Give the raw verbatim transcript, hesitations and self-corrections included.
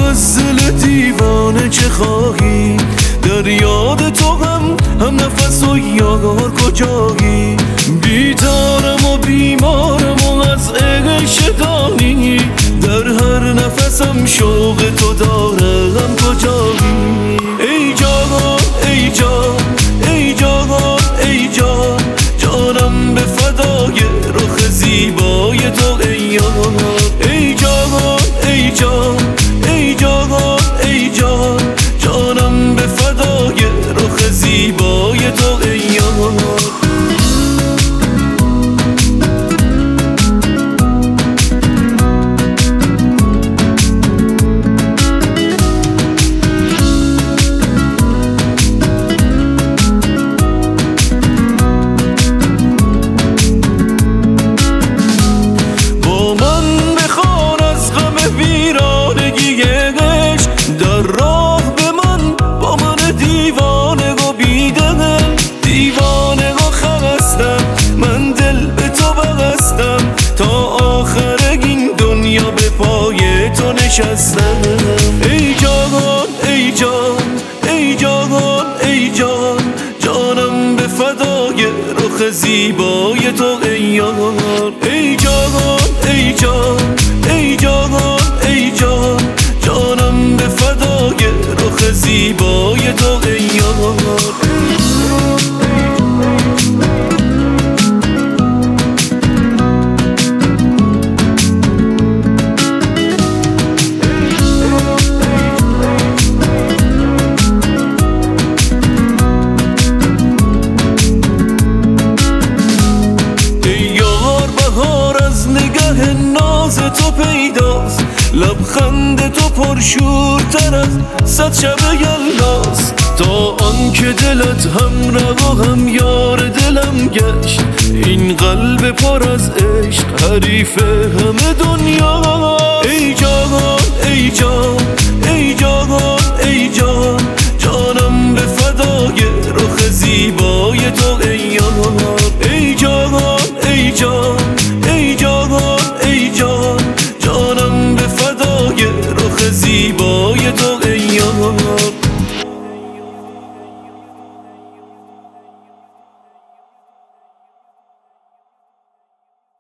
از دل دیوانه چه خواهی؟ در یاد تو هم هم نفس و یار کجایی؟ بیدارم و بیمارم و از عشق دانی، در هر نفسم شوق تو دارم کجایی؟ ای جان ای جان ای جان ای جان، جانم به فدای رخ زیبای تو ای یار. ای جان ای جان ای جان ای جان، جانم به فدای رخ زیبای تو ای یار. ای جان ای جان ای جان ای جان، جانم به فدای رخ زیبای تو ای یار. ای جان ای جان ای جان ای جان، جانم به فدای رخ زیبای تو ای یار. تو پیداست، لبخند تو پرشورتر از صد شب یلداست. تا آن که دلت هم رو هم یار دلم گشت، این قلب پر از عشق حریف همه دنیا.